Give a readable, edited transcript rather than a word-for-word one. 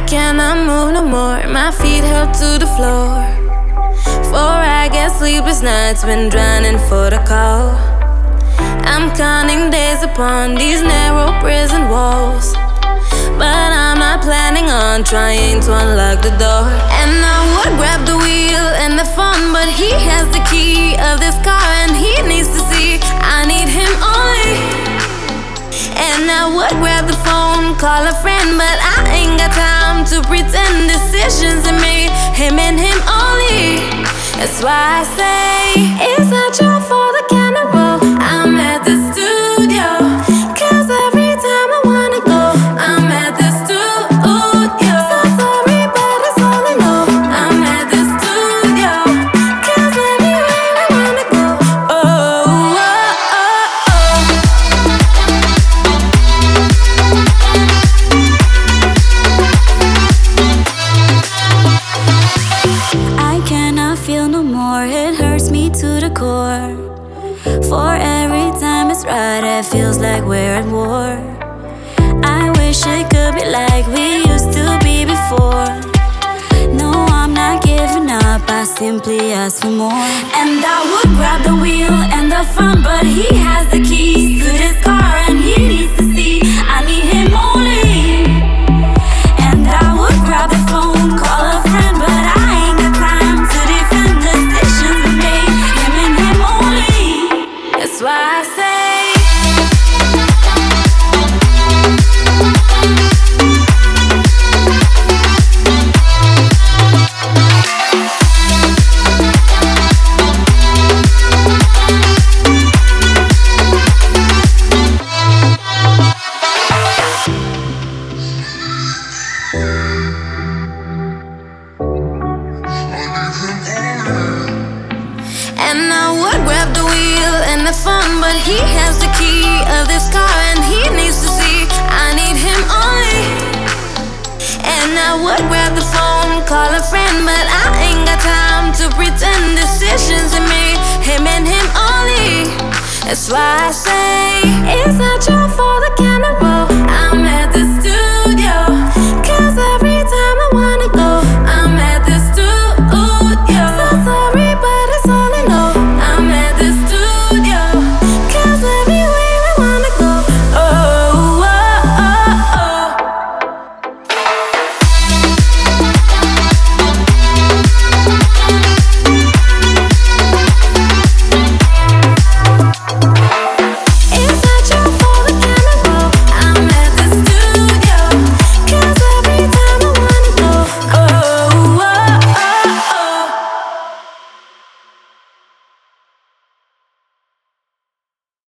cannot move no more, my feet held to the floor. For I get sleepless nights when drowning for the call. I'm counting days upon these narrow prison walls, but I'm not planning on trying to unlock the door. And I would grab the wheel and the fun, but he has the key of this car and he needs to see I need him only. And I would grab the phone, call a friend, but I ain't got time to pretend decisions are made, him and him only. That's why I say it's not your fault I cannot roll. I'm at the studio, 'cause every time I wanna go, I'm at the studio. So sorry, but it's all I know. I'm at the studio, 'cause everywhere I wanna go. Oh, oh, oh. I cannot feel no more, it hurts me to the core. For every time it's right, it feels like we're at war. I wish it could be like we used to be before. No, I'm not giving up, I simply ask for more. And I would grab the wheel and the fun, but he has the keys to this car and he needs to see I need him only. And I would grab the phone, call a friend, but I ain't got time to defend decisions we made, him and him only. That's why I say and I would grab the wheel and the fun, but he has the key of this car and he needs to see I need him only. And I would grab the phone, call a friend, but I ain't got time to pretend decisions are made, him and him only. That's why I say it's not your fault